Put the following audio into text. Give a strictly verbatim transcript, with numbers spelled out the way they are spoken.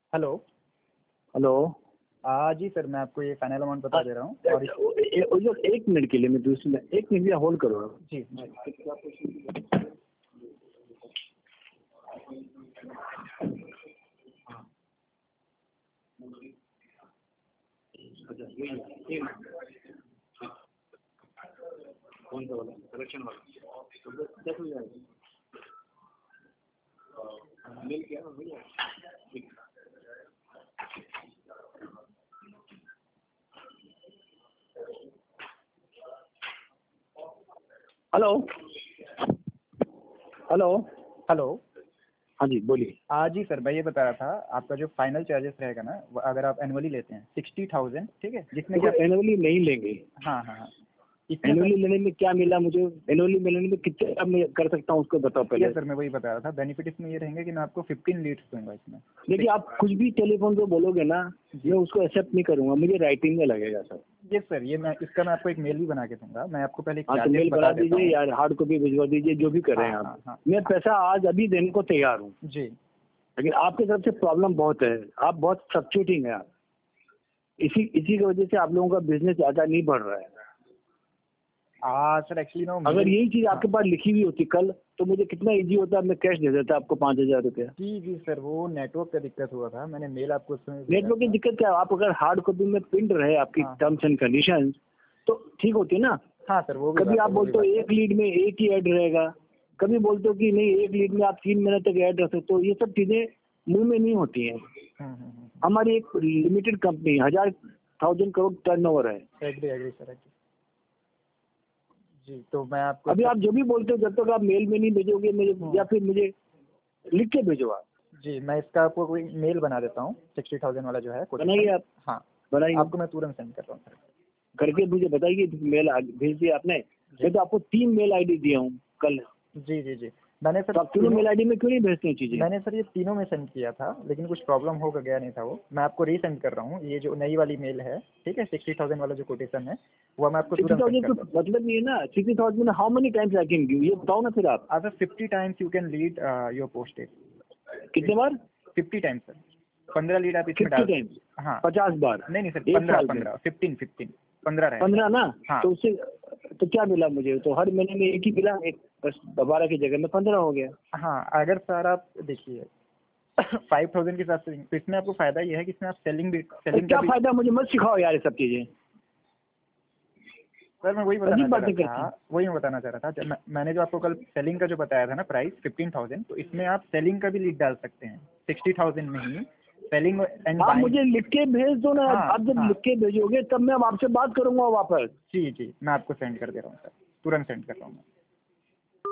Hello. Hello. हाँ जी sir, मैं आपको ये फाइनल अमाउंट बता दे रहा हूँ। और इस... ए, ए, एक मिनट के लिए मैं दूसरी में एक मिनट होल्ड करो। जी कौन सा वाला कलेक्शन वाला मिल गया भैया। Hello hello hello. हाँ जी बोलिए। हाँ जी सर, मैं ये बता रहा था, आपका जो फाइनल चार्जेस रहेगा ना, वो अगर आप एनुअली लेते हैं सिक्सटी थाउजेंड, ठीक है, जिसमें क्या एनुअली नहीं लेंगे। हाँ हाँ हाँ इसमें एनुअली लेने में क्या मिला मुझे? एनुअली लेने में कितने अब मैं कर सकता हूँ उसको बताओ पहले। सर मैं वही बता रहा था, बेनिफिट इसमें ये रहेंगे कि मैं आपको फिफ्टीन लीड्स दूंगा इसमें। देखिए आप कुछ भी टेलीफोन पे बोलोगे ना, मैं उसको एक्सेप्ट नहीं करूंगा, मुझे राइटिंग में लगेगा सर। जी सर, ये मैं इसका मैं आपको एक मेल भी बना के दूंगा। मैं आपको पहले हाँ तो मेल बना दीजिए यार, हार्ड कॉपी भिजवा दीजिए, जो भी कर रहे हैं हाँ, आप। हाँ, हाँ, मैं पैसा आज अभी देने को तैयार हूँ जी। लेकिन आपकी तरफ से प्रॉब्लम बहुत है, आप बहुत फ्लक्चुएटिंग है आप। इसी इसी की वजह से आप लोगों का बिजनेस ज्यादा नहीं बढ़ रहा है। आ, सर एक्चुअली ना अगर यही चीज आपके पास लिखी हुई होती कल तो मुझे कितना इजी होता, मैं कैश दे देता आपको पाँच हजार रुपया। जी जी सर, वो नेटवर्क का दिक्कत हुआ था, मैंने मेल आपको उसमें नेटवर्क की दिक्कत क्या है? आप अगर हार्ड कॉपी में प्रिंट रहे आपकी टर्म्स एंड कंडीशन तो ठीक होती है ना। हाँ सर, वो भी कभी आप बोलते हो एक लीड में एक ही ऐड रहेगा, कभी बोलते हो कि नहीं एक लीड में आप तीन महीने तक ऐड रख सकते हो। ये सब चीजें मुंह में नहीं होती हैं। हमारी एक लिमिटेड कंपनी हजार थाउजेंड करोड़ टर्नओवर है। Agree agree sir agree. जी तो मैं आपको अभी आप जो भी बोलते हो जब तक आप मेल में नहीं भेजोगे मुझे या फिर मुझे लिख के भेजो आप। जी मैं इसका आपको कोई मेल बना देता हूँ, सिक्सटी थाउजेंड वाला जो है बनाइए आप। हाँ बनाइए आपको मैं तुरंत सेंड कर रहा हूँ सर। करके मुझे बताइए मेल भेज दिया आपने। मैं तो आपको तीन मेल आईडी दिया हूँ कल। जी जी जी मैंने सर तो आप तीनों मेल आईडी में क्यों नहीं भेजते हैं चीजें? मैंने सर ये तीनों में सेंड किया था, लेकिन कुछ प्रॉब्लम हो गया नहीं था वो। मैं आपको रीसेंड कर रहा हूँ, ये जो नई वाली मेल है, ठीक है, सिक्सटी थाउजेंड वाला जो कोटेशन है वो मैं आपको तुरंत सेंड कर रहा हूँ। मतलब ये ना सिक्सटी थाउजेंड में how many times I can give, ये बताओ ना फिर आप। Sir fifty times you can lead your postage. कितने बार? फिफ्टी टाइम्स सर, पंद्रह लीड आप इसमें डाल। हाँ पचास बार? नहीं नहीं सर, पंद्रह पंद्रह फिफ्टीन फिफ्टीन पंद्रह रहे पंद्रह ना। हाँ। तो उससे तो क्या मिला मुझे? तो हर महीने में एक ही मिला, एक बस बारह की जगह में पंद्रह हो गया। हाँ अगर सर आप देखिए फाइव थाउजेंड के साथ तो इसमें आपको फायदा ये है कि इसमें आप सेलिंग भी सेलिंग क्या का फायदा? मुझे मत सिखाओ यार ये सब चीजें। सर मैं वही बताना चाह रहा था वही मैं बताना चाह रहा था मैं, मैंने जो आपको कल सेलिंग का जो बताया था ना प्राइस फिफ्टीन थाउजेंड, तो इसमें आप सेलिंग का भी लीड डाल सकते हैं सिक्सटी थाउजेंड में ही सेलिंग एंड आप मुझे लिख के भेज दो ना। हाँ, आप जब हाँ, लिख के भेजोगे तब मैं आपसे बात करूंगा वापस। जी जी मैं आपको सेंड कर दे रहा हूँ सर, तुरंत सेंड कर रहा हूँ मैं।